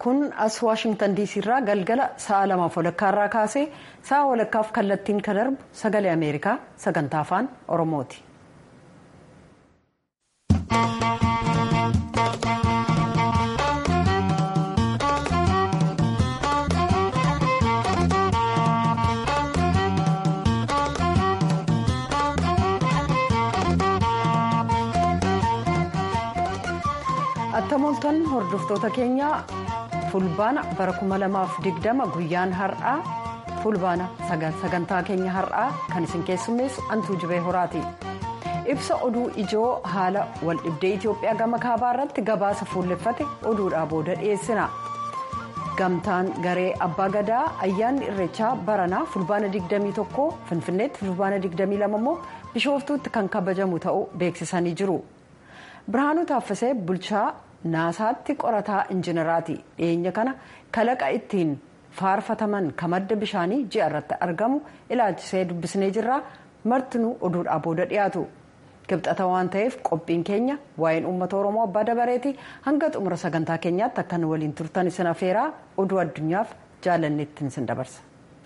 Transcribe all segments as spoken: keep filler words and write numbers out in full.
kun as Waashingtan diisii irraa galgala sa'a lamaaf walakkaa irraa kaasee sa'a walakkaaf kallattiin kan darbu sagalee Ameerikaa sagantaa afaan Oromooti. Attamooltan hordoftoota keenya fulbaana bara kuma lamaaf digdama guyyaan har'aa fulbaana sagantaa keenya har'aa kan isin keessummeessu Antuu Jibee Horaati. Ibsa oduu ijoo haala waldhibdee Itoophiyaa gama kaabaa irratti gabaasa fuulleffate oduudhaa booda dhiyeessina. Gamtaan garee abbaa gadaa ayyaanni irreechaa baranaa fulbaana digdamii tokko finfinneetti fulbaana digdamii lama immoo bishooftuutti kan kabajamu ta'uu beeksisanii jiru. Birhaanuu Taaffasee bulchaa naasaatti qorataa injineraati. Dhiyeenya kana kalaqa ittiin faarfataman kan madda bishaanii ji'a irratti argamu ilaalchisee dubbisnee jirra. Martinuu oduudhaa booda dhiyaatu. Kibxata waan ta'eef qophiin keenya waa'een uummata Oromoo abbaa dabareeti. Hanga xumura sagantaa keenyaatti akka waliin turtan isin afeeraa oduu addunyaaf jaalanneetti isin dabarsa.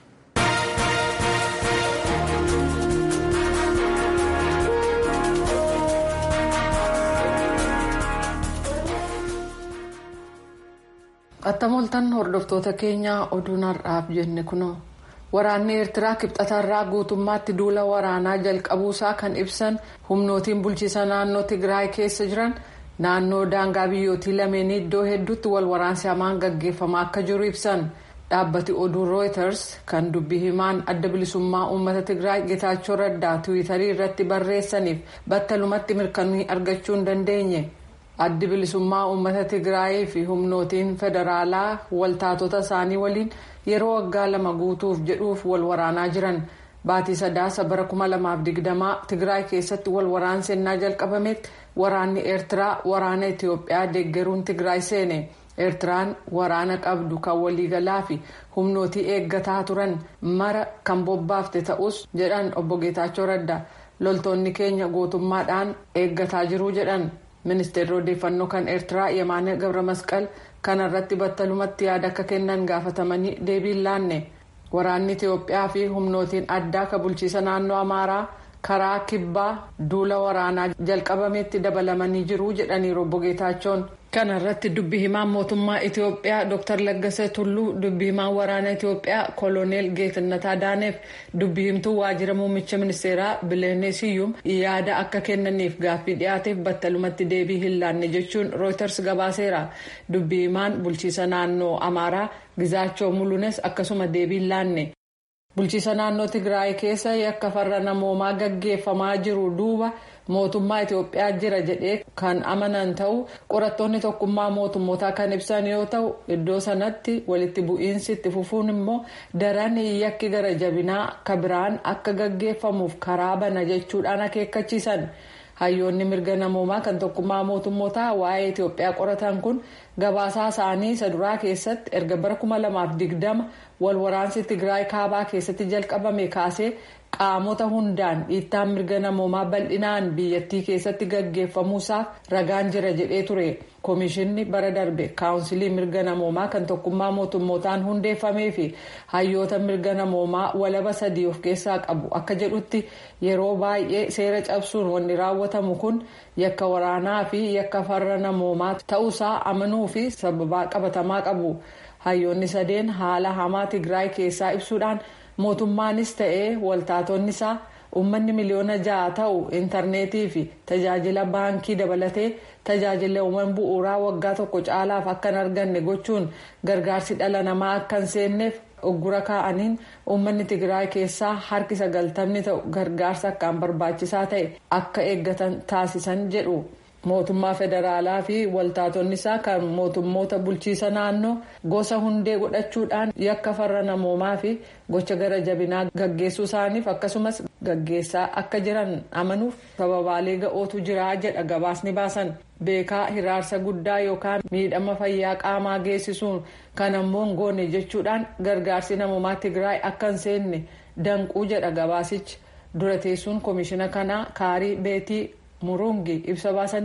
Attamooltan hordoftoota keenyaa oduun har'aaf jenne kunoo waraanni Eertiraa kibxatarraa guutummaatti duula waraanaa jalqabuusaa kan ibsan humnootiin bulchiisa naannoo Tigraay keessa jiran naannoo daangaa biyyootii lameenii iddoo hedduutti wal waraansi hamaan gaggeeffamaa akka jiru ibsan. Dhaabbati oduu Reuters kan dubbii himaan adda bilisummaa uummata Tigraay Getaachoo Raddaa tiwiitarii irratti barreessaniif battalumatti mirkanuu argachuu hin dandeenye. Addi bilisummaa uummata Tigraayii fi humnootiin federaalaa waltaatota isaanii waliin yeroo waggaa lama guutuuf jedhuuf wal waraanaa jiran. Baatii sadaasa bara kuma lamaaf digdamaa Tigraay keessatti wal waraansi ennaa jalqabametti waraanni Eertiraa waraana Itoophiyaa deeggaruun Tigraay seene. Eertiraan waraana qabdu kan waliigalaa fi humnootii eeggataa turan mara kan bobbaafte ta'us jedhan obbo Geetaachoo Raddaa. Loltoonni keenya gootummaadhaan eeggataa jiru jedhan. Ministeerri odeeffannoo kan Eertiraa Yemaane Gabra Masqal kanarratti battalumatti yaada akka kennan gaafatamanii deebiin laanne. Waraanni Itoophiyaa fi humnootiin addaa kan bulchiisa naannoo Amaaraa karaa kibbaa duula waraanaa jalqabametti dabalamanii jiru jedhanii obbo Geetaachoon. Kanarratti dubbii himaan mootummaa Itoophiyaa Dr. Laggasee Tulluu, dubbii himaan waraana Itoophiyaa Koloneel Geetannat Adaaneef dubbii himtuu waajjira muummicha ministeeraa Bileenee Siyyum yaada akka kennaniif gaaffii dhiyaateef battalumatti deebii hin laanne jechuun Reuters gabaaseera. Dubbii himaan bulchiisa naannoo Amaaraa Gizaachoo Mulunes akkasuma deebii hin laanne. Bulchiisa naannoo Tigraay keessa yakka farra namoomaa gaggeeffamaa jiru duuba mootummaa Itoophiyaa jira jedhee kan amanan ta'u qorattoonni tokkummaa mootummootaa kan ibsan yoo ta'u iddoo sanatti walitti bu'iinsi itti fufuun immoo daran yakki gara jabinaa kabiraan akka gaggeeffamuuf karaa bana jechuudhaan akeekkachiisan. Hayyoonni mirga namoomaa kan tokkummaa mootummootaa waa'ee Itoophiyaa qoratan kun gabaasaa isaanii isa duraa keessatti erga bara kuma lamaaf digdama wal waraansi Tigraay kaabaa keessatti jalqabame kaasee qaamota hundaan dhiittaan mirga namoomaa bal'inaan biyyattii keessatti gaggeeffamuusaaf ragaan jira jedhee ture. Komishinni bara darbe kaawunsilii mirga namoomaa kan tokkummaa mootummootaan hundeeffamee fi hayyoota mirga namoomaa walaba sadii of keessaa qabu akka jedhutti yeroo baay'ee seera cabsuun wanni raawwatamu kun yakka waraanaa fi yakka farra namoomaa ta'uusaa amanuu fi sababaa qabatamaa qabu. Hayyoonni sadeen haala hamaa Tigraay keessaa ibsuudhaan mootummaanis ta'ee waltaatonni isaa uummanni miliyoona ja'a ta'u intarneetii fi tajaajila baankii dabalatee tajaajilawwan bu'uuraa waggaa tokko caalaaf akka hin arganne gochuun gargaarsi dhala namaa akka hin seenneef uggura kaa'aniin uummanni Tigraay keessaa harki sagaltamni ta'u gargaarsa akkaan barbaachisaa ta'e akka eeggatan taasisan jedhu. Mootummaa federaalaa fi waltaatonni isaa kan mootummoota bulchiisa naannoo gosa hundee godhachuudhaan yakka farra namoomaa fi gocha gara jabinaa gaggeessuu isaaniif akkasumas gaggeessaa akka jiran amanuuf sababaalee ga'ootu jira jedha gabaasni baasan. Beekaa hiraarsa guddaa yookaan miidhama fayyaa qaamaa geessisuun kan ammoo hin goone jechuudhaan gargaarsi namoomaa Tigraay akka hin seenne danquu jedha gabaasichi. Dura teessuun komishina kanaa Kaarii Beetii Murungi ibsa baasaniin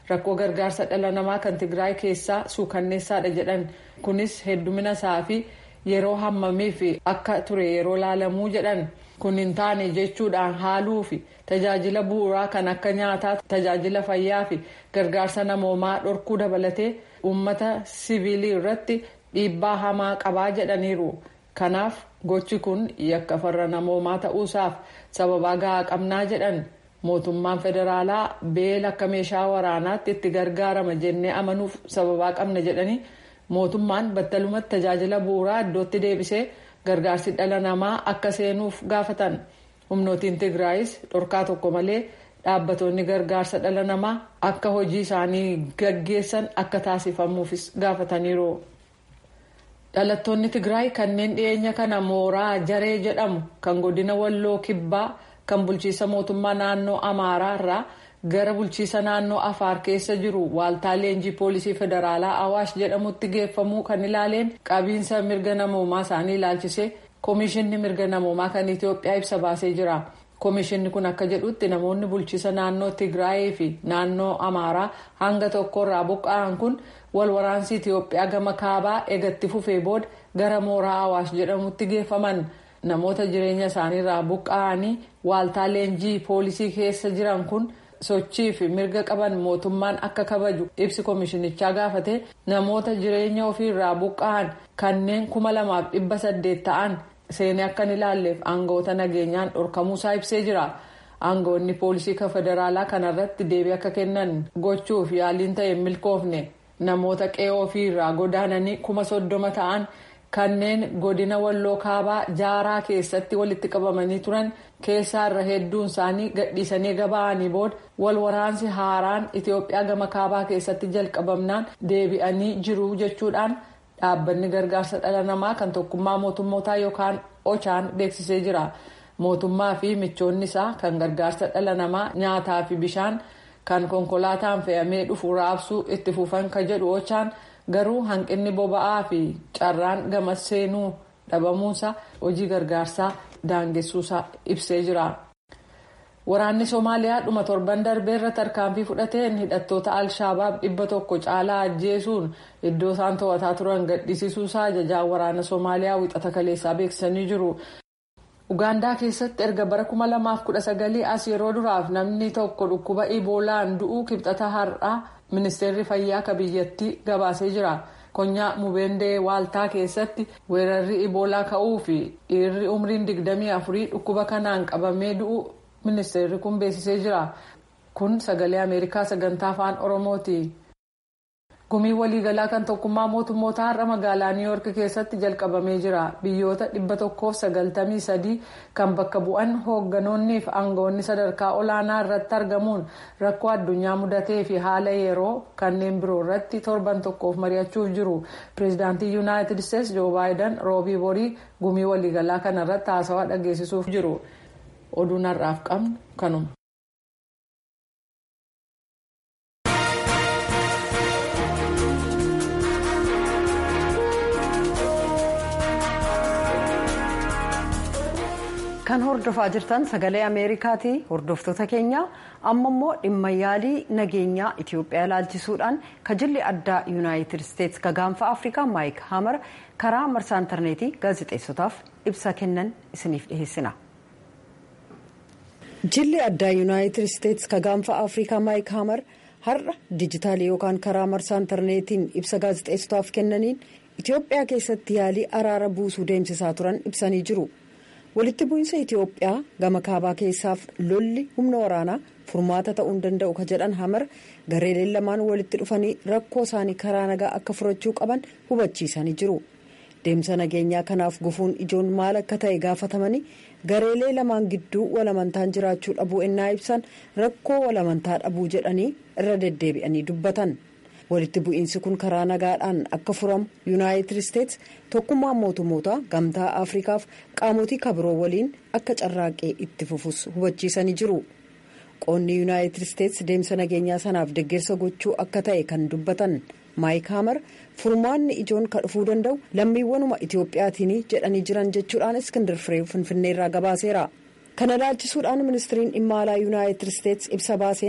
rakkoo gargaarsa dhala namaa kan Tigraay keessaa suukanneessaadha jedhan. Kunis heddumina isaa fi yeroo hammamii fi akka ture yeroo laalamuu jedhan. Kun hin taane jechuudhaan haaluu fi tajaajila bu'uuraa kan akka nyaataa, tajaajila fayyaa fi gargaarsa namoomaa dhorkuu dabalatee uummata siviilii irratti dhiibbaa hamaa qabaa jedhaniiru. Kanaaf gochi kun yakka farra namoomaa ta'uusaaf sababaa gahaa qabnaa jedhan. Mootummaan federaalaa beela akka meeshaa waraanaatti itti gargaarama jennee amanuuf sababaa qabna jedhanii mootummaan battalumatti tajaajila bu'uuraa iddootti deebisee gargaarsi dhala namaa akka seenuuf gaafatan. Humnootiin Tigraayis dhorkaa tokko malee dhaabbattoonni gargaarsa dhala namaa akka hojii isaanii gaggeessan akka taasifamuufis gaafataniiru. Dhalattoonni Tigraay kanneen dhiyeenya kana mooraa Jaree jedhamu kan godina Walloo Kibbaa kan bulchiisa mootummaa naannoo Amaaraa irraa gara bulchiisa naannoo Afaar keessa jiru waaltaa leenjii poolisii federaalaa Awaash jedhamutti geeffamuu kan ilaaleen qabiinsa mirga namoomaa isaanii ilaalchisee Koomishinni mirga namoomaa kan Itoophiyaa ibsa baasee jira. Koomishinni kun akka jedhutti namoonni bulchiisa naannoo Tigraayii fi naannoo Amaaraa hanga tokkorraa buqqa'an kun wal waraansi Itoophiyaa gama kaabaa eegatti fufee booda gara mooraa Awaash jedhamutti geeffaman. Namoota jireenya isaaniirraa buqqa'anii waaltaa leenjii poolisii keessa jiran kun sochii fi mirga qaban mootummaan akka kabaju ibsi koomishinichaa gaafate namoota jireenya ofiirraa buqqa'an kanneen kuma lamaaf dhibba saddeet ta'an seenee akka hin ilaalleef aangoota nageenyaan dhorkamuusaa ibsee jira. Aangoonni poolisii federaalaa kanarratti deebii akka kennan gochuuf yaaliin ta'e milkoofne namoota qe'ee ofiirraa godaananii kuma soddoma ta'an kanneen godina Walloo Kaabaa Jaaraa keessatti walitti qabamanii turan keessaa irra hedduun isaanii gadhiisanii gaba'anii booda wal waraansi haaraan Itoophiyaa gama kaabaa keessatti jalqabamnaan deebi'anii jiru jechuudhaan dhaabbanni gargaarsa dhala namaa kan tokkummaa mootummootaa yookaan Ochaan beeksisee jira. Mootummaa fi michoonni isaa kan gargaarsa dhala namaa nyaataa fi bishaan kan konkolaataan fe'amee dhufu raabsuu itti fufan kan jedhu Ochaan garuu hanqinni boba'aa fi carraan gama seenuu dhabamuunsa hojii gargaarsaa daangessuusaa ibsee jira. Waraanni Somaaliyaa dhuma torban darbeerra tarkaanfii fudhateen hidhattoota Alshabaab dhibba tokko caalaa ajjeesuun iddoo isaan to'ataa turan gadhiisisuusaa ajajaan waraana Somaaliyaa wixata kaleessaa beeksisanii jiru. Ugaandaa keessatti erga bara kuma lamaaf kudha sagalii as yeroo duraaf namni tokko dhukkuba Iboolaan du'uu kibxata har'aa ministeerri fayyaa ka biyyattii gabaasee jira. Konyaa Mubendee Waaltaa keessatti weerarri Iboolaa ka'uu fi dhiirri umriin digdamii afurii dhukkuba kanaan qabamee du'uu ministeerri kun beeksisee jira. Kun sagalee Ameerikaa sagantaa afaan Oromooti. Gumii waliigalaa kan tokkummaa mootummoota har'a magaalaa Niw Yoork keessatti jalqabamee jira. Biyyoota dhibba tokkoof sagaltamii sadii kan bakka bu'an hoogganoonnii fi aangoonni sadarkaa olaanaa irratti argamuun rakkoo addunyaa mudatee fi haala yeroo kanneen biroo irratti torban tokkoof mari'achuuf jiru. Pireezidaantii Yuunaayitid Isteetsi Joo Baayiden roobii borii gumii waliigalaa kana irratti haasawaa dhageessisuuf jiru. Oduun har'aaf qabnu kanuma. Kan hordofaa jirtan sagalee Ameerikaati. Hordoftoota keenya amma immoo dhimma yaalii nageenyaa Itoophiyaa ilaalchisuudhaan kajilli addaa Yuunaayitid Isteetsi ka gaanfa Afrikaa Maayik Haamar karaa marsaa intarneetii gaazexeessotaaf ibsa kennan isiniif dhiheessina. Jilli addaa Yuunaayitid Isteetsi ka gaanfa Afrikaa Maayik Haamar har'a dijitaalii yookaan karaa marsaa intarneetiin ibsa gaazexeessotaaf kennaniin Itoophiyaa keessatti yaalii araara buusuu deemsisaa turan ibsanii jiru. Walitti bu'iinsa Itoophiyaa gama kaabaa keessaaf lolli humna waraanaa furmaata ta'uu hin danda'u ka jedhan Hamar gareeleen lamaan walitti dhufanii rakkoo isaanii karaa nagaa akka furachuu qaban hubachiisanii jiru. Deemsa nageenyaa kanaaf gufuun ijoon maal akka ta'e gaafatamanii gareelee lamaan gidduu walamantaan jiraachuu dhabuu ennaa ibsan rakkoo walamantaa dhabuu jedhanii irra deddeebi'anii dubbatan. Walitti bu'iinsi kun karaa nagaadhaan akka furamu Yuunaayitid Isteetsi tokkummaa mootummoota gamtaa Afrikaaf qaamotii kabiroo waliin akka carraaqee itti fufus hubachiisanii jiru. Qoonni Yuunaayitid Isteetsi deemsa nageenyaa sanaaf deeggarsa gochuu akka ta'e kan dubbatan Maayik Haamar furmaanni ijoon ka dhufuu danda'u lammiiwwanuma Itoophiyaatiin jedhanii jiran jechuudhaan Iskindir Firee Finfinneerraa gabaaseera. Kana ilaalchisuudhaan ministiriin dhimma alaa Yuunaayitid Isteetsi ibsa baaseen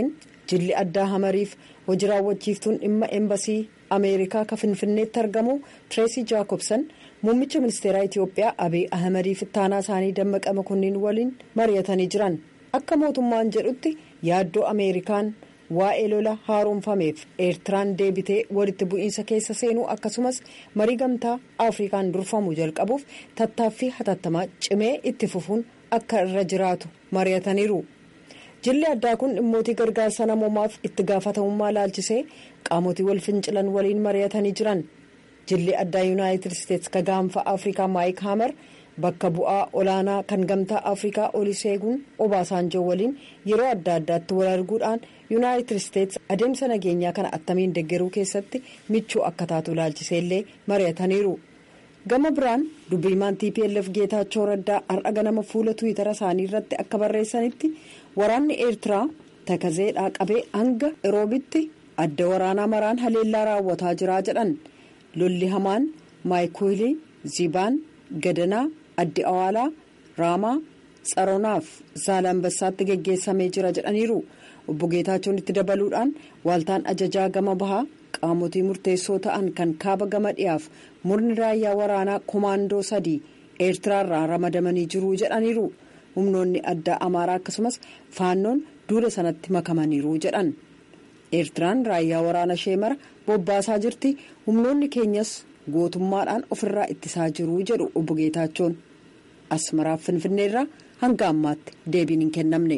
jilli addaa hamariif hojii raawwachiiftuun dhimma eembasii ameerikaa ka finfinneetti argamu tireesii jaakobsan muummicha ministeeraa itiyoophiyaa abiy ahmadiif ittaanaa isaanii dammaqa makonnin waliin mari'atanii jiran akka mootummaan jedhutti yaaddoo ameerikaan waa'ee lola haaromfameef eertiraan deebitee walitti bu'iinsa keessa seenuu akkasumas marii gamtaa afrikaan durfamuu jalqabuuf tattaaffii hatattamaa cimee itti fufuun akka irra jiraatu mari'ataniiru. jilli addaa kun dhimmootii gargaarsa namoomaaf itti gaafatamummaa laalchisee qaamotii wal fincilan waliin mari'atanii jiran. jilli addaa yuunaayitid isteetsi ka gaanfa afrikaa maayik haamar bakka bu'aa olaanaa kan gamtaa afrikaa oliseeguun obaasaanjoo waliin yeroo adda addaatti wal arguudhaan yuunaayitid isteetsi adeemsa nageenyaa kana attamiin deeggaruu keessatti michuu akka taatu laalchiseellee mari'ataniiru. gama biraan dubbiimaan T P L F Geetaachoo Raddaa har'a ganama fuula tiwiitara isaanii irratti akka barreessanitti waraanni eertiraa takazeedhaa qabee hanga eroobitti adda waraanaa maraan haleellaa raawwataa jiraa jedhan. lolli hamaan maayikuulii zibaan gadanaa addi awaalaa raamaa tsaronaaf zaalambassaatti geggeessamee jira jedhaniiru. obbo Geetaachoon itti dabaluudhaan waaltaan ajajaa gama bahaa qaamotii murteessoo ta'an kan kaaba gama dhiyaaf murni raayyaa waraanaa komaandoo sadii eertiraarraa ramadamanii jiru jedhaniiru. humnoonni addaa amaaraa akkasumas faannoon duula sanatti makamaniiru jedhan. eertiraan raayyaa waraana ishee mara bobbaasaa jirti humnoonni keenyas gootummaadhaan ofirraa ittisaa jiru jedhu obbo Geetaachoon. asmaraaf finfinneerraa hanga ammaatti deebiin hin kennamne.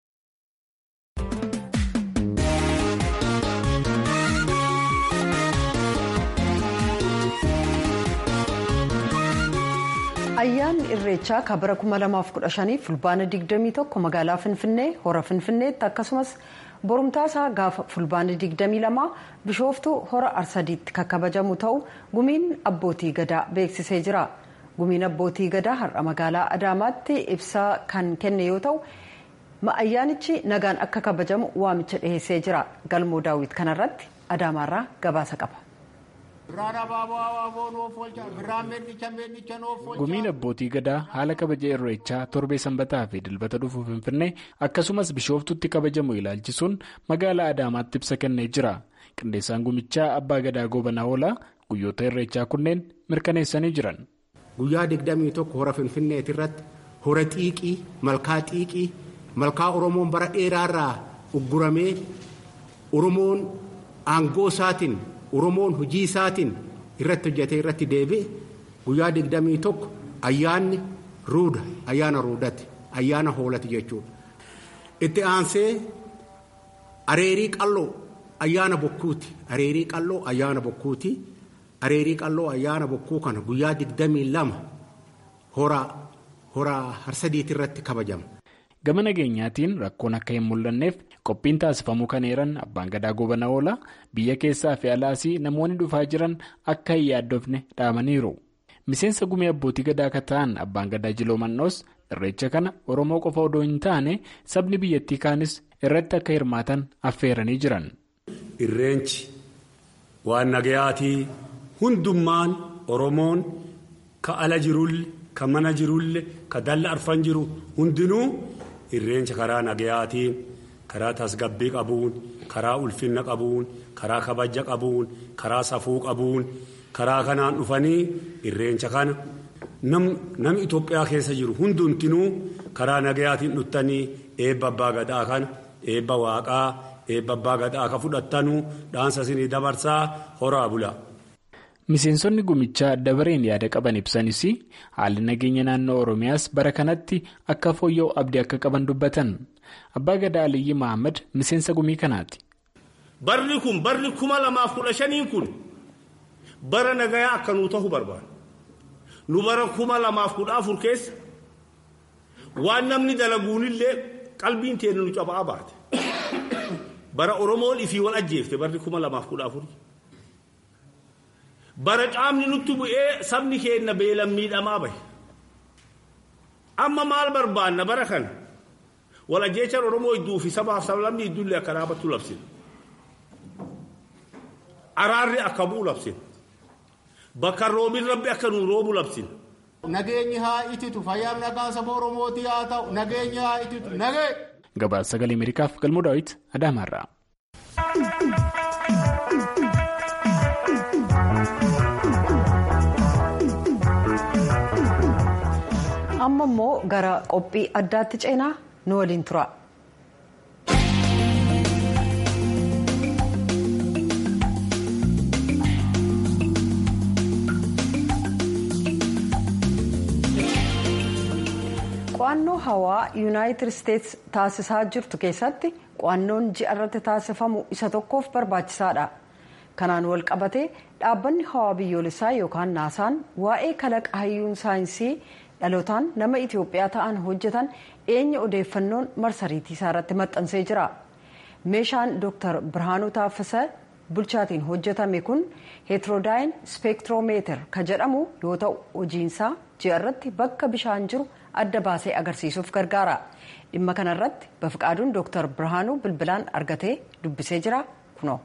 ayyaanni irreechaa ka bara kuma lamaaf kudha shanii fulbaana digdamii tokko magaalaa finfinnee hora finfinneetti akkasumas borumtaasaa gaafa fulbaana digdamii lamaa bishooftuu hora arsadiitti kan kabajamu ta'u gumiin abbootii gadaa beeksisee jira. gumiin abbootii gadaa har'a magaalaa adaamaatti ibsaa kan kenne yoo ta'u ayyaanichi nagaan akka kabajamu waamicha dhiheessee jira. galmoo daawwit kanarratti adaamaarraa gabaasa qaba. gumiin abbootii gadaa haala kabaja irreechaa torbee sanbataa fi dilbata dhufu finfinnee akkasumas bishooftutti kabajamu ilaalchisuun magaalaa adaamaatti ibsa kennee jira. qindeessaan gumichaa abbaa gadaa goobanaa oolaa guyyoota irreechaa kunneen mirkaneessanii jiran. guyyaa digdamii tokko hora finfinneeti irratti hora xiiqii malkaa xiiqii malkaa oromoon bara dheeraarraa ugguramee oromoon aangoo isaatiin oromoon hojii isaatiin irratti hojjetee irratti deebi'e guyyaa digdamii tokko ayyaanni ruuda ayyaana ruudati ayyaana hoolati jechuudha. itti aansee areerii qalloo ayyaana bokkuuti areerii qalloo ayyaana bokkuuti areerii qalloo ayyaana bokkuu kana guyyaa digdamii lama hora hora harsadiitti irratti kabajama. gama nageenyaatiin rakkoon akka hin mul'anneef qophiin taasifamuu kan eeran abbaan gadaa goobanaa oolaa biyya keessaa fi alaasii namoonni dhufaa jiran akka hin yaaddofne dhaamaniiru. miseensa gumii abbootii gadaa akka ta'an abbaan gadaa jiloo mannoos irreecha kana oromoo qofa odoo hin taane sabni biyyattii kaanis irratti akka hirmaatan affeeranii jiran. irreenchi waan nagayaatii hundummaan oromoon ka ala jirulle ka mana jirulle ka dalla arfan jiru hundinuu irreencha karaa nagayaatiin karaa tasgabbii qabuun karaa ulfinna qabuun karaa kabaja qabuun karaa safuu qabuun karaa kanaan dhufanii irreencha kana nam Itoophiyaa keessa jiru hundumtinuu karaa nagayaatiin dhuftanii eebba abbaa gadaa kana eebba waaqaa eebba abbaa gadaa ka fudhattanuu dhaansa isinii dabarsaa horaa bula. miseensonni gumichaa dabareen yaada qaban ibsanis haalli nageenya naannoo oromiyaas bara kanatti akka fooyya'u abdii akka qaban dubbatan. abbaa gadaa aliyyi mahammad miseensa gumii kanaati. barri kun barri kuma lamaaf kudha shaniin kun bara nagayaa akka nuu ta'u barbaada. nu bara kuma lamaaf kudha afur keessa waan namni dalaguunillee qalbiin teenu nu cabaa baate. bara oromoon ifii wal ajjeefte barri kuma lamaaf kudha afur. bara caamni nutti bu'ee sabni keenya beelan miidhamaa bahe. amma maal barbaanna bara kana wal ajjeechaan oromoo idduu fi sabaaf sablammii iddullee akka dhaabattu labsina. araarri akka bu'u labsina. bakka roobin rabbi akka nu roobu labsina. nageenyi haa ititu fayyaan nagaa saba oromootii haa ta'u nageenyi haa ititu nagee. gabaasa sagalee ameerikaaf galmoo daawit adaamaarraa. amma immoo gara qophii addaatti ceenaa nu waliin tura. qo'annoo hawaa yuunaayitid isteetsi taasisaa jirtu keessatti qo'annoon ji'a irratti taasifamu isa tokkoof barbaachisaadha. kanaan wal qabatee dhaabbanni hawaa biyyoolessaa yookaan naasaan waa'ee kalaqa hayyuun saayinsii dhalootaan nama Itiyoophiyaa ta'an hojjetan dhiyeenya odeeffannoon marsariitii isaa irratti maxxansee jira. meeshaan Dr. Birhaanuu Taaffasa bulchaatiin hojjetame kun heetiroodaayini ispeektiroomeetir kan jedhamu yoo ta'u hojiinsaa ji'a irratti bakka bishaan jiru adda baasee agarsiisuuf gargaara. dhimma kanarratti Bafiqaaduun Dr. Birhaanuu bilbilaan argatee dubbisee jira kunoo.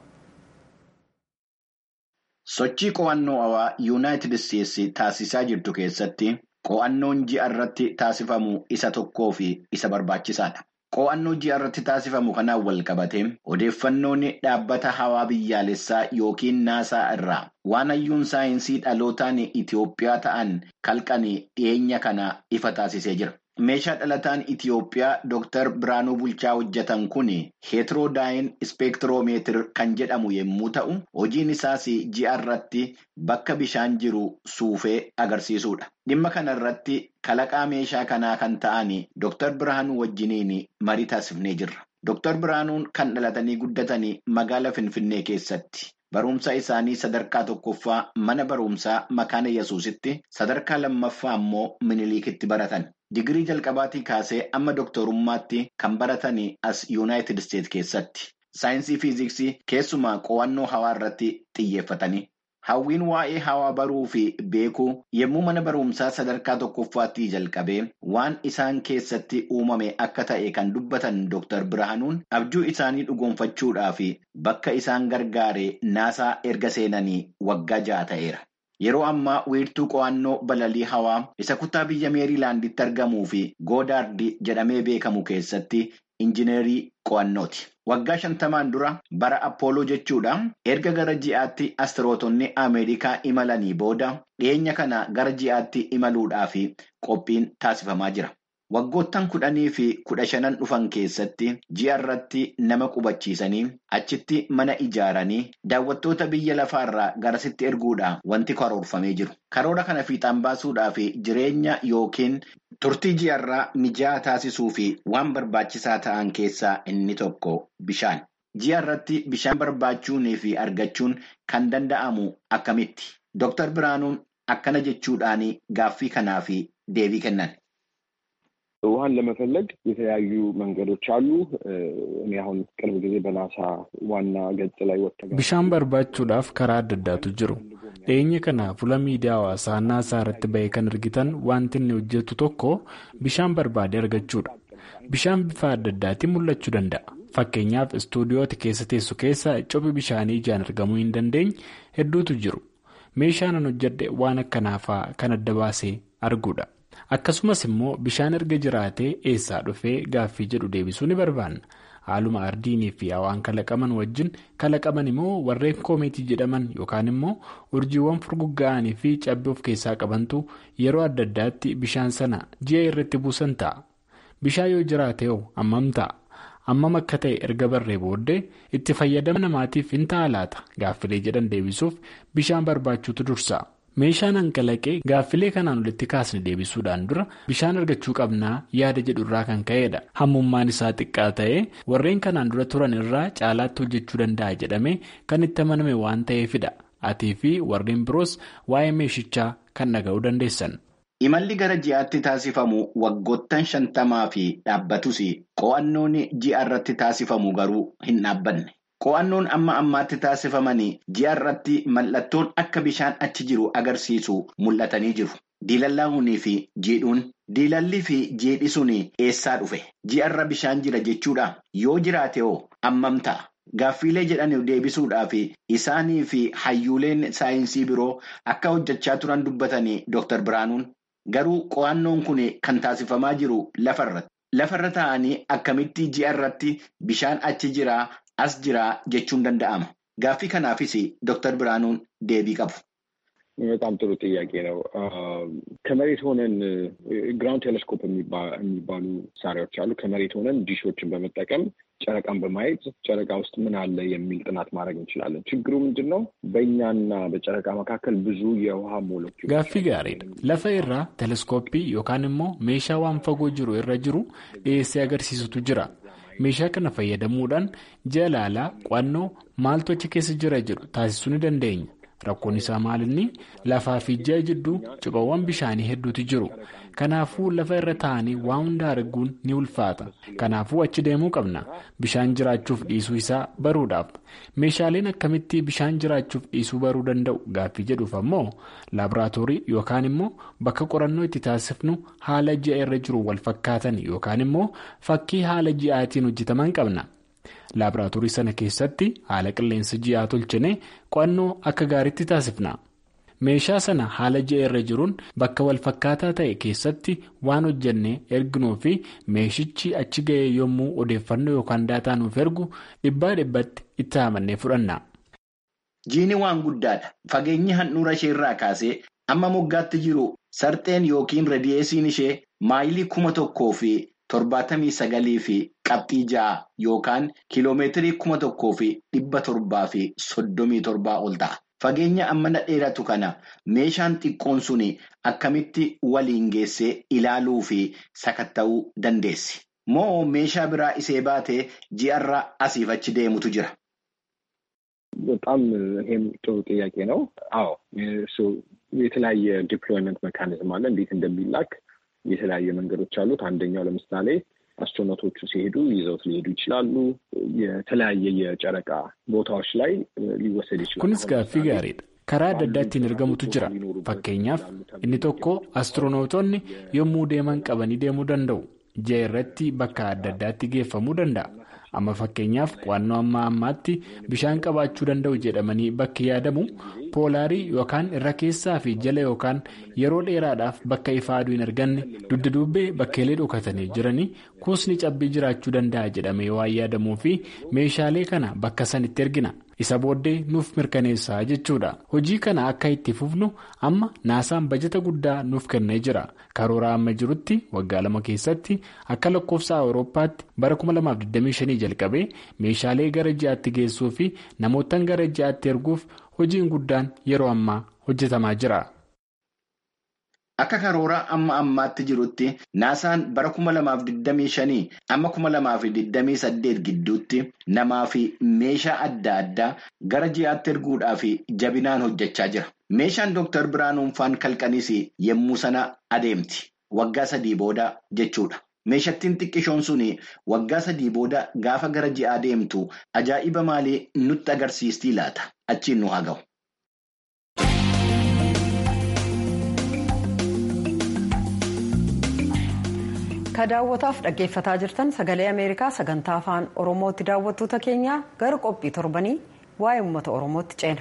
Sochii qo'annoo hawaa yuunaayitid isteetsi taasisaa jirtu keessatti qo'annoon ji'a irratti taasifamu isa tokkoo fi isa barbaachisaadha. Qo'annoo ji'a irratti taasifamu kanaan wal qabatee odeeffannoon dhaabbata hawaa biyyaalessaa yookiin naasaa irraa waan hayyuun saayinsii dhalootaan Itiyoophiyaa ta'an kalqan dhiyeenya kana ifa taasisee jira. Meeshaa dhalataan Itiyoophiyaa Dr. Birhaanuu Bulchaa hojjetan kun heetiroodaayini ispeektiroomeetir kan jedhamu yommuu ta'u, hojiin isaas ji'a irratti bakka bishaan jiru suufee agarsiisuudha. Dhimma kana irratti kalaqaa meeshaa kanaa kan ta'an Dr. Birhaanuu wajjiniin marii taasifnee jirra. Dr. Birhaanuun kan dhalatanii guddatanii magaala Finfinnee keessatti. Barumsa isaanii sadarkaa tokkoffaa mana barumsaa Makaana Yesuusitti, sadarkaa lammaffaa immoo Miniliikitti baratan. Digirii jalqabaatii kaasee amma doktorummaatti kan baratan as yuunaayitid isteetsi keessatti. Saayinsii fiiziksii keessumaa qo'annoo hawaa irratti xiyyeeffatanii. Hawwiin waa'ee hawaa baruu fi beekuu yommuu mana barumsaa sadarkaa tokkoffaatti jalqabee waan isaan keessatti uumame akka ta'e kan dubbatan Dr. Birhaanuun abjuu isaanii dhugoonfachuudhaaf bakka isaan gargaare naasaa erga seenanii waggaa ja'a ta'eera. Yeroo ammaa wiirtuu qo'annoo balalii hawaa isa kutaa biyya Meeriilaanditti argamuu fi Goodaardi jedhamee beekamu keessatti injineerii qo'annooti. Waggaa shantamaan dura bara Appooloo jechuudha. Erga gara ji'aatti astiroottonni Ameerikaa imalanii booda dhiyeenya kana gara ji'aatti imaluudhaaf qophiin taasifamaa jira. Waggoottan kudhanii fi kudha shanan dhufan keessatti ji'a irratti nama qubachiisanii achitti mana ijaaranii daawwattoota biyya lafaarraa garasitti erguudhaan wanti karoorfamee jiru. Karoora kana fiixaan baasuudhaaf jireenya yookiin turtii ji'a irraa mijaa'aa taasisuu fi waan barbaachisaa ta'an keessaa inni tokko bishaan. Ji'a irratti bishaan barbaachuunii fi argachuun kan danda'amu akkamitti? Dr. Birhaanuun akkana jechuudhaan gaaffii kanaaf deebii kennan. ውሃን ለመፈለግ የተለያዩ መንገዶች አሉ። እኔ አሁን ቅርብ ጊዜ በናሳ ዋና ገጽ ላይ ወጥተጋ bishaan barbaachuudhaaf karaa adda addaatu jiru. Dhiyeenya kana fuula miidiyaa hawaasaa naasaa irratti bahee kan argitan wanti inni hojjetu tokko bishaan barbaade argachuudha. Bishaan bifa adda addaatiin mul'achuu danda'a. Fakkeenyaaf istuudiyooti keessa teessu keessa cophi bishaanii ijaan argamuu hin dandeenye hedduutu jiru. Meeshaan an hojjedhe waan akkanaafaa kan adda baasee arguudha. Akkasumas immoo bishaan erga jiraatee eessaa dhufee gaaffii jedhu deebisuu ni barbaanna. Haaluma ardiinii fi hawaan kalaqaman wajjin kalaqaman immoo warreen koomeetii jedhaman yookaan immoo urjiiwwan furgugga'anii fi cabbii of keessaa qabantu yeroo adda addaatti bishaan sana ji'a irratti buusan ta'a. Bishaan yoo jiraate hoo hammam ta'a? Hammam akka ta'e erga barree booddee itti fayyadama namaatiif hin ta'a laata? Gaaffilee jedhan deebisuuf bishaan barbaachuutu dursa. Meeshaan hanqalaqee gaaffilee kanaan walitti kaasne deebisuudhaan dura bishaan argachuu qabnaa yaada jedhu irraa kan ka'edha. Hammummaan isaa xiqqaa ta'ee warreen kanaan dura turan irraa caalaatti hojjechuu danda'a jedhamee kan itti amaname waan ta'eefidha. Atii fi warreen biroos waa'ee meeshichaa kan dhaga'uu dandeessan. Imalli gara ji'aatti taasifamu waggoottan shantamaa fi dhaabbatus qo'annoon ji'a irratti taasifamu garuu hin dhaabbanne. Qo'annoon amma ammaatti taasifamanii ji'a irratti mallattoon akka bishaan achi jiru agarsiisu mul'atanii jiru. Diilallaa'uunii fi jiidhuun diilallii fi jiidhisuun eessaa dhufe? Ji'a irra bishaan jira jechuudha. Yoo jiraate hoo hammam ta'a? Gaaffiilee jedhanii deebisuudhaaf isaanii fi hayyuuleen saayinsii biroo akka hojjechaa turan dubbatanii Dr. Birhaanuun garuu qo'annoon kun kan taasifamaa jiru lafarratti. Lafarra taa'anii akkamitti ji'a irratti bishaan achi jiraa as jira jechuun danda'ama. Gaaffii kanaafis Dooktar Biraanuun deebii qabu. በጣም ጥሩ ጥያቄ ነው። ከመሬት ሆነን ግራውንድ ቴሌስኮፕ የሚባሉ መሳሪያዎች አሉ። ከመሬት ሆነን ዲሾችን በመጠቀም ጨረቃን በማየት ጨረቃ ውስጥ ምን አለ የሚል ጥናት ማድረግ እንችላለን። ችግሩ ምንድን ነው? በእኛና በጨረቃ መካከል ብዙ የውሃ ሞለኪውሎች ጋፊ ጋሪድ ለፈ ኢራ ቴሌስኮፒ ዮካን ሞ ሜሻ ዋን ፈጎ ጅሩ ኢራ ጅሩ ዲኤስ አገርሲሱቱ ጅራ meeshaa kana fayyadamuudhaan jalaalaa qo'annoo maaltochi keessa jira jedhu taasisuu ni dandeenya. Rakkoon isaa maalinni lafaa fi ji'a jidduu cuqawwan bishaanii hedduutu jiru. Kanaafuu lafa irra taa'anii waa hundaa arguun ni ulfaata. Kanaafuu achi deemuu qabna. Bishaan jiraachuuf dhiisuu isaa baruudhaaf. Meeshaaleen akkamitti bishaan jiraachuuf dhiisuu baruu danda'u gaaffii jedhuuf ammoo laaboraatoorii yookaan immoo bakka qorannoo itti taasifnu haala ji'a irra jiru wal fakkaatan yookaan immoo fakkii haala ji'aatiin hojjetaman qabna. Laaboraatoorii sana keessatti haala qilleensa ji'aa tolchinee qo'annoo akka gaariitti taasifna. Meeshaa sana haala ji'a irra jiruun bakka wal fakkaataa ta'e keessatti waan hojjennee erginuu fi meeshichi achi ga'ee yommuu odeeffannoo yookaan daataa nuuf ergu dhibbaa dhibbatti itti amannee fudhanna. Jiini waan guddaadha. Fageenyi handhuura ishee irraa kaasee amma moggaatti jiru sarxeen yookiin radiyeesiin ishee maayilii kuma tokkoo fi torbaatamii sagalii fi qabxii ja'a yookaan kiiloomeetirii kuma tokkoo fi dhibba torbaa fi soddomii torbaa ol ta'a. Fageenya ammana dheeratu kana meeshaan xiqqoon suni akkamitti waliin geessee ilaaluu fi sakatta'uu dandeessi. Moo meeshaa biraa isee baatee ji'arra asiif achi deemutu jira? በጣም ይሄም ጥሩ ጥያቄ ነው። አዎ እሱ የተለያየ ዲፕሎይመንት ሜካኒዝም አለ። እንዴት እንደሚላክ የተለያየ መንገዶች አሉት። አንደኛው ለምሳሌ አስትሮኖቶቹ ሲሄዱ ይዘውት ሊሄዱ ይችላሉ። የተለያየ የጨረቃ ቦታዎች ላይ ሊወሰድ ይችላል። kunis gaaffii gaariidha. karaa adda addaatti argamutu jira. Fakkeenyaaf inni tokko astiroonootonni yommuu deeman qabanii deemuu danda'u. Ji'a irratti bakka adda addaatti geeffamuu danda'a. Amma fakkeenyaaf qo'annoo amma ammaatti bishaan qabaachuu danda'u jedhamanii bakki yaadamu poolaarii yookaan irra keessaa fi jala yookaan yeroo dheeraadhaaf bakka ifa aduu hin arganne dugda duubee bakkeelee dhokatanii jiranii kuusni cabbii jiraachuu danda'a jedhamee waan yaadamuu fi meeshaalee kana bakka sanitti ergina. Isa booddee nuuf mirkaneessaa jechuudha. Hojii kana akka itti fufnu amma naasaan bajeta guddaa nuuf kennee jira. Karoora amma jirutti waggaa lama keessatti akka lakkoofsa Awurooppaatti bara kuma lamaaf digdamii shanii jalqabee meeshaalee gara ji'aatti geessuu fi namootaan gara ji'aatti erguuf hojiin guddaan yeroo ammaa hojjetamaa jira. Akka karoora amma ammaatti jirutti naasaan bara kuma lamaaf digdamii shanii amma kuma lamaaf digdamii saddeet gidduutti namaa fi meeshaa adda addaa gara ji'aatti erguudhaaf jabinaan hojjechaa jira. Meeshaan Dooktar Biraanuun faan kalqanis yemmuu sana adeemti. Waggaa sadii booda jechuudha. Meeshattiin xiqqishoon suni waggaa sadii booda gaafa gara ji'aa deemtu ajaa'iba maalii nutti agarsiistii laata? Achiin nu haa ga'u. Ka daawwataaf dhaggeeffataa jirtan sagalee Ameerikaa sagantaa afaan Oromootti daawwattoota keenya gara qophii torbanii waa'ee uummata Oromootti ceena.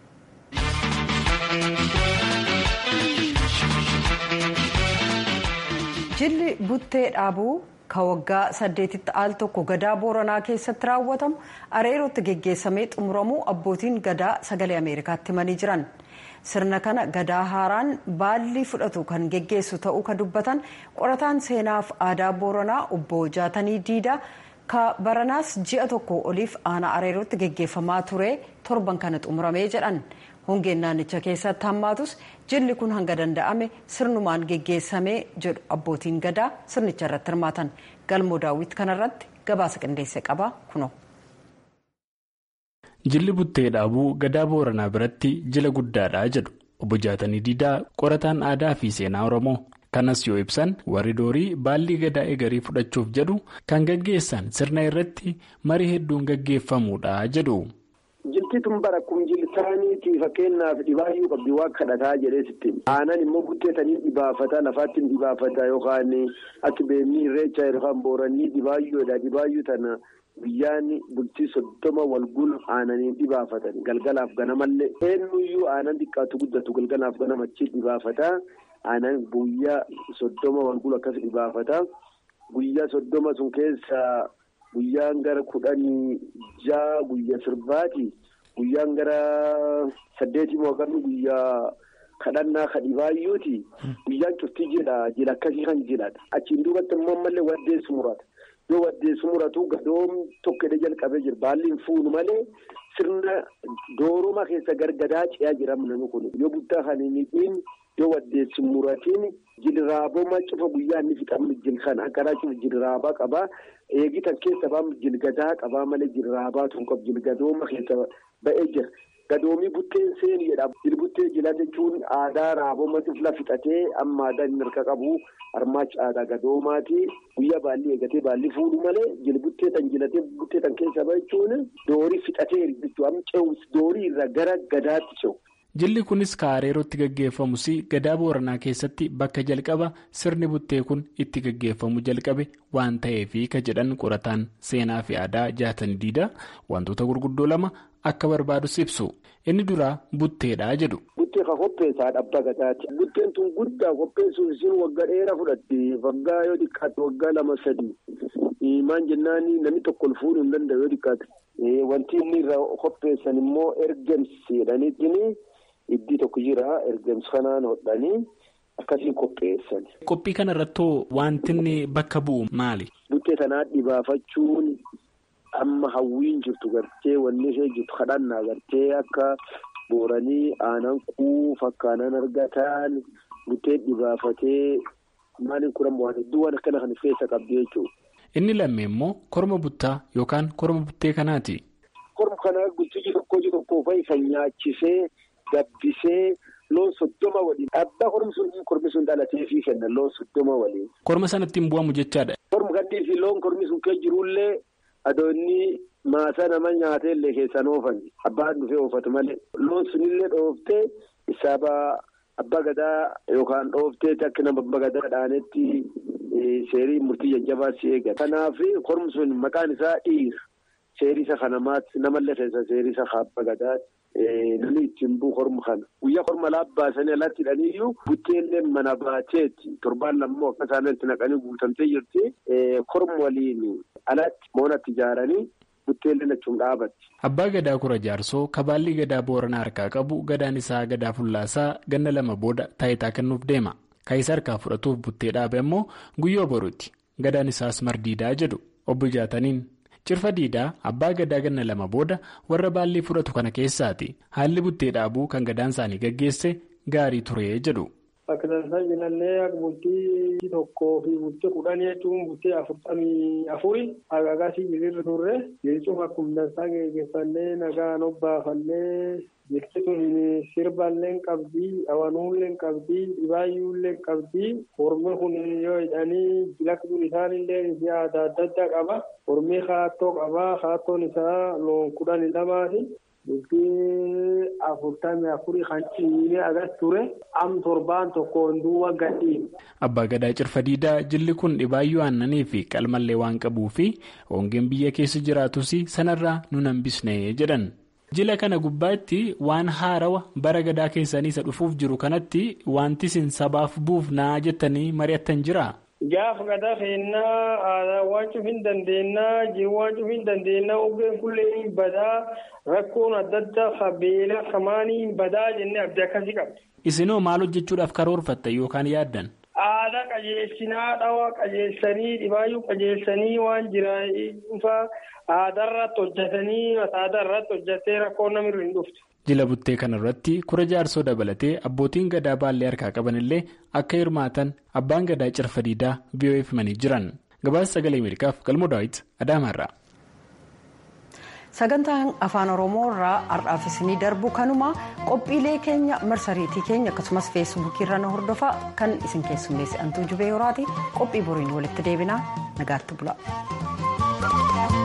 Jilli buttee dhaabuu ka waggaa saddeetitti al tokko gadaa Booranaa keessatti raawwatamu areerootti geggeessamee xumuramuu abbootiin gadaa sagalee Ameerikaatti himanii jiran. Sirna kana gadaa haaraan baalli fudhatu kan geggeessu ta'uu ka dubbatan qorataan seenaaf aadaa Booranaa obbo Jaatanii Diidaa ka baranaas ji'a tokko oliif aanaa areerootti geggeeffamaa ture torban kana xumuramee jedhan. Hongeen naannicha keessatti hammaatus jilli kun hanga danda'ame sirnumaan geggeessamee jedhu abbootiin gadaa sirnicha irratti hirmaatan. Galmoo daawwit kanarratti gabaasa qindeesse qaba kuno. Jilli buttee dhaabuu gadaa Booranaa biratti jila guddaadha jedhu obbo Jaatanii Diidaa qorataan aadaa fi seenaa Oromoo. Kanas yoo ibsan warri doorii baallii gadaa eegarii fudhachuuf jedhu kan gaggeessan sirna irratti marii hedduun gaggeeffamuudha jedhu. Jilti tun bara kun jiltaaniitii fakkeenyaaf dhibaayyuu qabdi waa kadhataa jedhee sitti. Aanan immoo butteetanii dhibaafata lafaatti dhibaafata yookaan akka beemii irreechaa yookaan booranii dhibaayyuudha dhibaayyuu tana. Biyyaan bultii soddoma walgul aananii dhibaafatan galgalaaf ganamallee eenyuyyuu aanan xiqqaatu guddatu galgalaaf ganamachi dhibaafata aanan guyyaa soddoma walgul akkas dhibaafata guyyaa soddoma sun keessa guyyaan gara kudhanii ja'a guyyaa sirbaati. Guyyaan gara saddeetii mooqamni guyyaa kadhannaa kadhibaayyuuti. Guyyaan cuftii jira jira akkasii kan jiradha. Achiin duubatti immoo malee waddeessu murata. Yoo waddeessu muratu gadoom tokkodha jalqabee jira. Baalli hin fuunu malee sirna dooroma keessa gargadaa ce'aa jira namni kun. Yoo buttaa kan hin hidhiin yoo waddeessu muratiin jilraaboma cufa guyyaa inni fixamu jilkan akkaraa cufa jilraabaa qabaa. Eegitan keessa baam jilgadaa qabaa malee jilraabaa tun qabu jilgadooma keessa ba'ee jira. Gadoomii butteen seenii jedhama. Jilbuttee jila jechuun aadaa raaboma cufla fixatee amma aadaa inni harka qabu harmaachi aadaa gadoomaati. Guyyaa baalli eegatee baalli fuudhu malee jilbuttee tan jilatee buttee tan keessa ba'achuun doorii fixatee jechuudha. Amma ce'umsi doorii irraa gara gadaatti ce'u. Jilli kunis Kaareerootti gaggeeffamus gadaa Booranaa keessatti bakka jalqaba sirni buttee kun itti gaggeeffamu jalqabe waan ta'eefi ka jedhan qorataan seenaa fi aadaa jaatanii diida wantoota gurguddoo lama akka barbaadus ibsu. Inni duraa butteedha jedhu. Buttee ka qopheessaa abbaa gadaati. Butteen tun guddaa qopheessuuf isin waggaa dheeraa fudhatti. Waggaa yoo xiqqaate waggaa lama sadii. Maan jennaan namni tokko fuudhuu hin danda'u yoo xiqqaate. Wanti inni irraa qopheessan immoo ergamsi jedhaniitiin. Iddii tokko jira ergamsi kanaan hodhanii akkasiin qopheessan. Qophii kana irratti wanti inni bakka bu'u maali? Buttee tanaa dhibaafachuun amma hawwiin jirtu gartee wanni ishee jirtu kadhannaa gartee akka booranii aanan kuuf akka aanan argatan buttee dhibaafatee maaliin kuran waan hedduu waan akkana kan keessa qabdi jechuudha. Inni lammee immoo korma buttaa yookaan korma buttee kanaati. Korma kanaa guddiji tokko tokko fa'i nyaachisee. Gabbisee loon soddoma waliin abbaa kormi sun kormi sun dhalatee fi kenna loon soddoma waliin. Korma sanatti hin bu'amu jechaadha. Kormi kanneen fi loon kormi sun kee jirullee adoonni maasaa nama nyaatee illee keessan oofan abbaan dhufee oofatu malee loon sunillee dhooftee isaaba abbaa gadaa yookaan dhooftee akka nama abbaa gadaa dhaanetti seerii murtii jajjabaa si eegata. Kanaaf kormi sun maqaan isaa dhiira seerii isa kanamaatti namallee keessa seerii isa abbaa gadaati. Namni ittiin buu korma kana guyyaa korma laabbaasanii alatti hidhaniiyyuu butteellee mana baateetti torbaan lammoo akka isaan itti naqanii guutamtee jirti korma waliin alatti moonatti ijaaranii butteellee achuun dhaabatti. Abbaa gadaa kura jaarsoo kabaalli gadaa Booranaa harkaa qabu gadaan isaa gadaa fullaasaa ganna lama booda taayitaa kennuuf deema. Kaayisa harkaa fudhatuuf buttee dhaabe immoo guyyoo boruuti. Gadaan isaas mardiidaa jedhu obbo Jaataniin. Cirfa diidaa abbaa gadaa ganna lama booda warra baallii fudhatu kana keessaati haalli buttee dhaabuu kan gadaan isaanii gaggeesse gaarii ture jedhu. Akka taasisaa jirallee bultii tokkoo fi bultii kudhanii jechuun bultii afurtamii afuri agaasii jirrirra turre jechuun akkuma dansaa gaggeeffannee nagaan obbaafannee jechuun sirbaallee qabdii awanuullee qabdii dhibaayyuullee qabdii hormee kun yoo jedhanii lakkuun isaanillee adda adda qaba hormee haattoo qaba haattoon isaa loon kudhanii lamaati. Bultii afurtamii afurii kan ciinee agas ture am torbaan tokkoon duuba gadhiin. Abbaa gadaa cirfa diidaa jilli kun dhibaayyuu aannanii fi qalmallee waan qabuu fi hongeen biyya keessa jiraatus sanarraa nu hambisne jedhan. Jila kana gubbaatti waan haarawa bara gadaa keessanii isa dhufuuf jiru kanatti wanti isin sabaaf buufnaa jettanii mari'attan jira. Gaafa gadaa feennaa aadaa waan cufiin dandeennaa jiru waan cufiin dandeennaa oggeen kullee badaa rakkoon adda addaa qabeela kamaanii badaa jennee abdii akkasii qabdi. Isinoo maal hojjechuudhaaf karoorfatta yookaan yaaddan? Aadaa qajeelchinaa dhawaa qajeelchanii dhibaayyuu qajeelchanii waan jira dhufaa aadaarratti hojjetanii aadaarratti hojjetee rakkoon namirra hin dhuftu. Jila buttee kanarratti kura jaarsoo dabalatee abbootiin gadaa baallee harkaa qabanillee akka hirmaatan abbaan gadaa cirfa diidaa V O F himanii jiran. Gabaasa sagalee Ameerikaaf galmoo daawwiti Adaamaarraa. Sagantaan afaan Oromoo irraa har'aaf isinii darbu kanuma qophiilee keenya marsariitii keenya akkasumas feesbuukii irra nu hordofaa kan isin keessummeessi Antuu Jubee Horaati qophii boriin walitti deebinaa nagaatti bula.